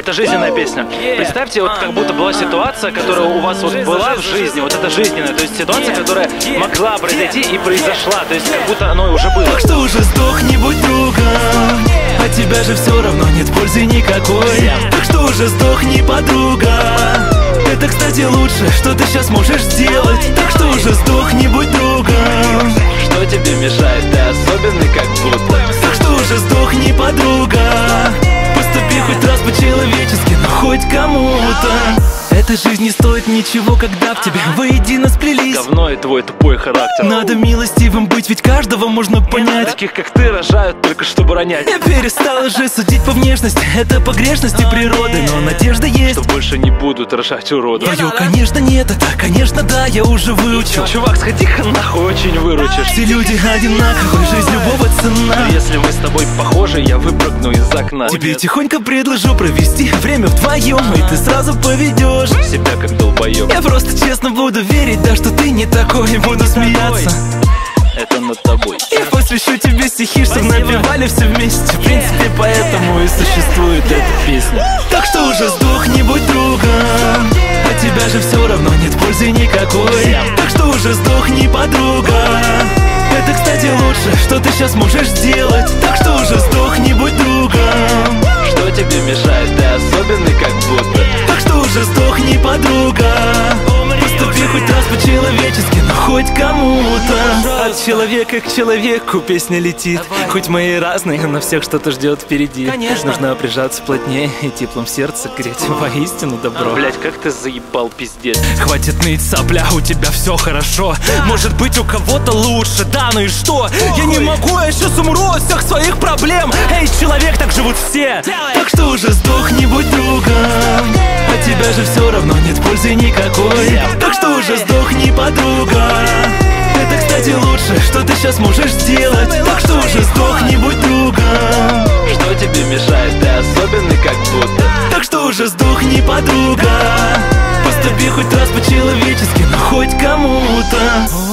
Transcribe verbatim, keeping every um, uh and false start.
Это жизненная песня. Представьте, вот как будто была ситуация, которая у вас вот была в жизни, вот это жизненная, то есть ситуация, которая могла произойти и произошла, то есть как будто оно уже было. Так что уже сдохни, будь другом, от тебя же все равно нет пользы никакой. Так что уже сдохни, подруга, это, кстати, лучше, что ты сейчас можешь сделать. Так что уже сдохни, будь другом. Что тебе мешает, ты особенный как будто. Так что уже сдохни, подруга, поступи хоть раз по-человечески, но хоть кому-то. Эта жизнь не стоит ничего, когда в тебе воедино сплелись говно и твой тупой характер. Надо милостивым быть, ведь каждого можно понять. Таких как ты рожают только чтобы ронять. Я перестал уже судить по внешности, это погрешности природы, но надежда есть, что больше не будут рожать уроды. Твое, конечно, нет, это, конечно, да, я уже выучил. Чувак, сходи-ка нахуй, очень выручишь. Все люди одинаковы, жизнь любого цена. Но если мы с тобой похожи, я выпрыгну из окна. Тебе тихонько предложу провести время вдвоем, и ты сразу поведешь себя как долбоёб. Я просто честно буду верить, да, что ты не такой, буду смеяться. Это над тобой. Я посвящу тебе стихи, что напевали все вместе. В принципе, поэтому и существует эта песня. Так что уже сдохни, будь другом, от тебя же все равно нет пользы никакой. Так что уже сдохни, подруга, это, кстати, лучше, что ты сейчас можешь сделать. Так что уже сдохни, будь другом. Что тебе мешает, ты особенный как будто. Так что уже сдохни, подруга, поступи хоть раз по-человечески, но хоть кому-то. От человека к человеку песня летит. Хоть мы и разные, но всех что-то ждет впереди. Конечно. Нужно прижаться плотнее и теплом сердца греть. Воистину добро. Блять, как ты заебал, пиздец. Хватит ныть, сопля, у тебя все хорошо. Может быть, у кого-то лучше, да, ну и что? Я не могу, я сейчас умру от всех своих проблем. Эй, человек, так живут все. Так что уже сдохни, будь другом, от тебя же все равно нет пользы никакой. Так что уже сдохни, подруга, это, кстати, лучше, что ты сейчас можешь сделать. Так что уже сдохни, будь другом. Что тебе мешает, ты особенный как будто. Так что уже сдохни, подруга, поступи хоть раз по-человечески, но хоть кому-то.